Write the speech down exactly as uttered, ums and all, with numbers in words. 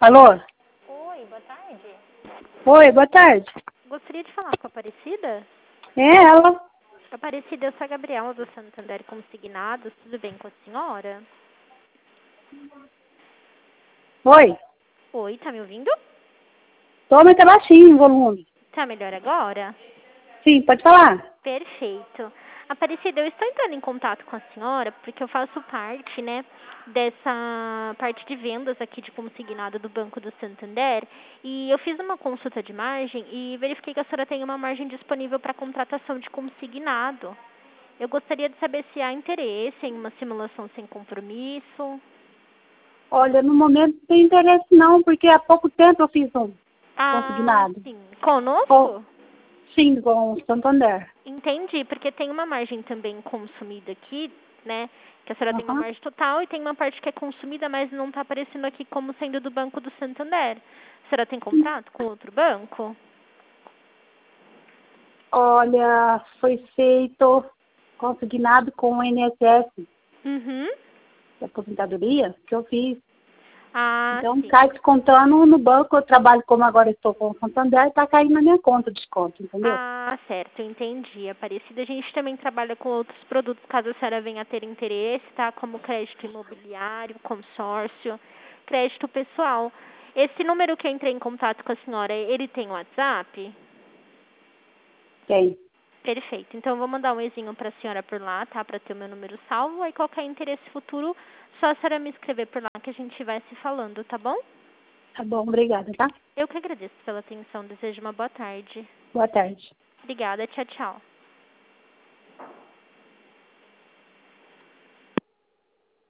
Alô? Oi, boa tarde. Oi, boa tarde. Gostaria de falar com a Aparecida? É ela? Aparecida, eu sou a Gabriela do Santander Consignados. Tudo bem com a senhora? Oi? Oi, tá me ouvindo? Tô, mas tá baixinho o volume. Tá melhor agora? Sim, pode falar. Perfeito. Aparecida, eu estou entrando em contato com a senhora porque eu faço parte, né, dessa parte de vendas aqui de consignado do Banco do Santander e eu fiz uma consulta de margem e verifiquei que a senhora tem uma margem disponível para contratação de consignado. Eu gostaria de saber se há interesse em uma simulação sem compromisso. Olha, no momento não tem interesse não, porque há pouco tempo eu fiz um Ah, consignado. sim. Com, Conosco? sim, com o Santander. Entendi, porque tem uma margem também consumida aqui, né? Que a senhora tem uma Aham. margem total e tem uma parte que é consumida, mas não está aparecendo aqui como sendo do Banco do Santander. A senhora tem contrato com outro banco? Olha, foi feito consignado com o I N S S, Uhum. da aposentadoria, que eu fiz. Ah, Então, sim. cai descontando no banco, eu trabalho como agora estou com o Santander, está caindo na minha conta o desconto, entendeu? Ah, certo, entendi. Aparecida, a gente também trabalha com outros produtos, caso a senhora venha a ter interesse, tá? Como crédito imobiliário, consórcio, crédito pessoal. Esse número que eu entrei em contato com a senhora, ele tem WhatsApp? Tem. Perfeito. Então, eu vou mandar um ezinho para a senhora por lá, tá? Para ter o meu número salvo. Aí, qualquer interesse futuro, só a senhora me escrever por lá que a gente vai se falando, tá bom? Tá bom, obrigada, tá? Eu que agradeço pela atenção. Desejo uma boa tarde. Boa tarde. Obrigada. Tchau, tchau.